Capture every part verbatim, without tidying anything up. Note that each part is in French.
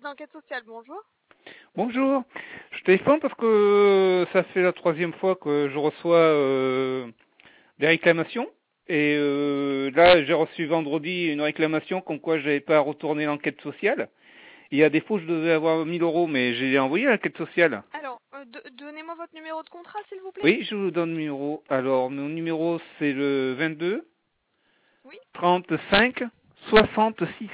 d'enquête sociale, bonjour. Bonjour, je téléphone parce que ça fait la troisième fois que je reçois euh, des réclamations. Et euh, là, j'ai reçu vendredi une réclamation comme quoi je n'avais pas retourné l'enquête sociale. Et à défaut, je devais avoir mille euros, mais j'ai envoyé l'enquête sociale. Alors, euh, donnez-moi votre numéro de contrat, s'il vous plaît. Oui, je vous donne le numéro. Alors, mon numéro, c'est le vingt-deux, oui. trente-cinq, soixante-six.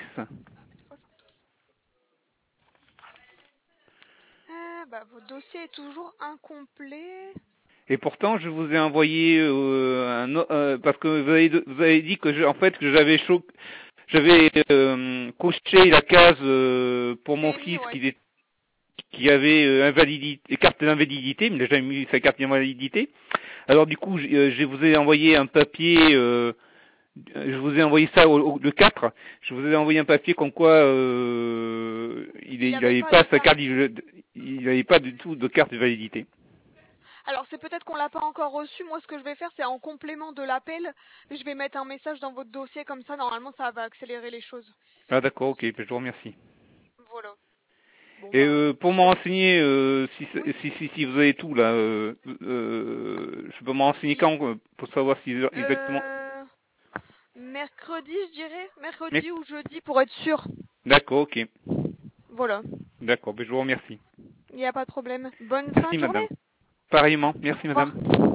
Euh, bah, votre dossier est toujours incomplet. Et pourtant, je vous ai envoyé euh, un euh, parce que vous avez, vous avez dit que je, en fait que j'avais cho j'avais euh, coché la case euh, pour mon P M I, fils ouais. qui, qui avait euh, invalidité, carte d'invalidité, mais il n'a jamais mis sa carte d'invalidité. Alors du coup, je, euh, je vous ai envoyé un papier. Euh, je vous ai envoyé ça au, au, le quatre. Je vous ai envoyé un papier comme quoi euh, il n'avait pas, pas sa carte, il n'avait pas du tout de carte de validité. Alors c'est peut-être qu'on l'a pas encore reçu. Moi, ce que je vais faire, c'est en complément de l'appel, je vais mettre un message dans votre dossier comme ça. Normalement, ça va accélérer les choses. Ah d'accord, ok, je vous remercie. Voilà. Bon, Et bah, euh, pour me renseigner, euh, si, oui. si, si, si vous avez tout là, euh, euh, je peux me renseigner quand pour savoir si exactement. Euh... Mercredi, je dirais. Mercredi Mais... ou jeudi pour être sûr. D'accord, ok. Voilà. D'accord, ben je vous remercie. Il n'y a pas de problème. Bonne fin Merci de journée. madame. Pareillement, merci Au revoir. madame.